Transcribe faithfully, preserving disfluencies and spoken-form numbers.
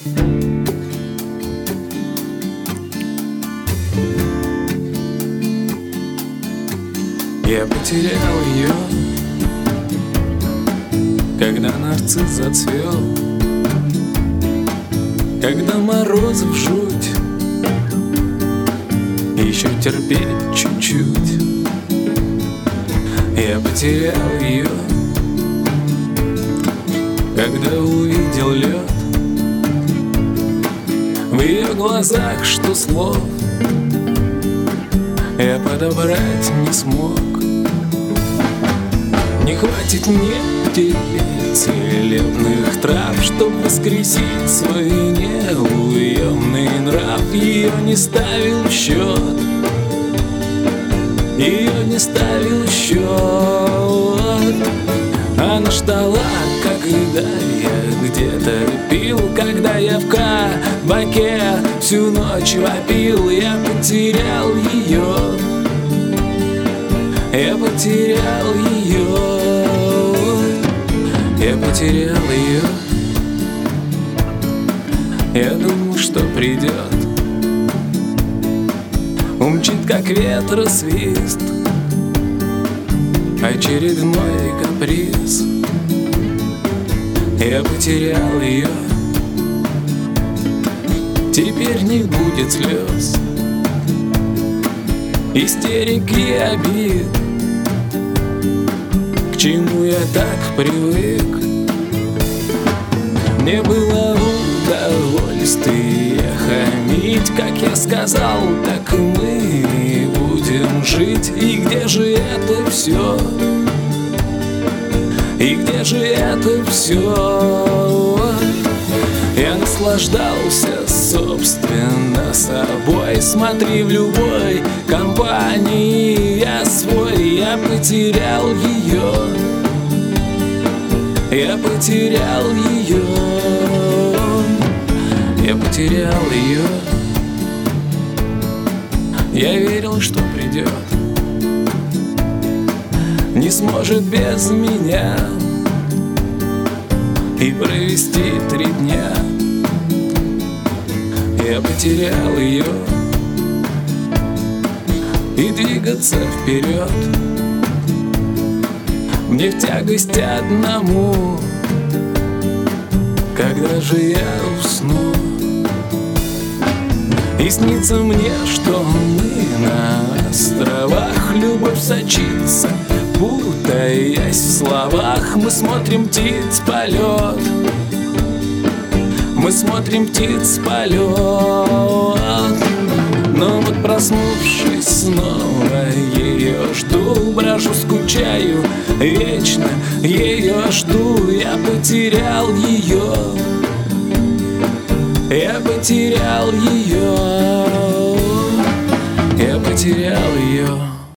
Я потерял ее, когда нарцисс зацвел, когда морозов жуть, еще терпеть чуть-чуть. Я потерял ее, когда увидел лед в ее глазах, что слов я подобрать не смог. Не хватит мне теперь целебных трав, чтоб воскресить свой неуемный нрав. Ее не ставил в счет, ее не ставил в счет. Она ждала, когда я где-то пил, когда я в кабаке всю ночь вопил. Я потерял ее, я потерял ее, я потерял ее. Я думал, что придет, умчит, как ветра свист, очередной каприз. Я потерял ее, теперь не будет слез, истерики и обид. К чему я так привык? Мне было удовольствие хамить, как я сказал, так мы будем жить. И где же это все? И где же это все? Я наслаждался, собственно, собой. Смотри, в любой компании я свой. Я потерял ее, я потерял ее, я потерял ее. Я верил, что придет, не сможет без меня и провести три дня. Я потерял ее, и двигаться вперед мне в тягость одному. Когда же я усну, и снится мне, что мы на островах, любовь сочится, путаясь в словах. Мы смотрим птиц полет, мы смотрим птиц полет. Но вот проснувшись снова ее жду, брожу, скучаю, вечно ее жду. Я потерял ее, я потерял ее, я потерял ее.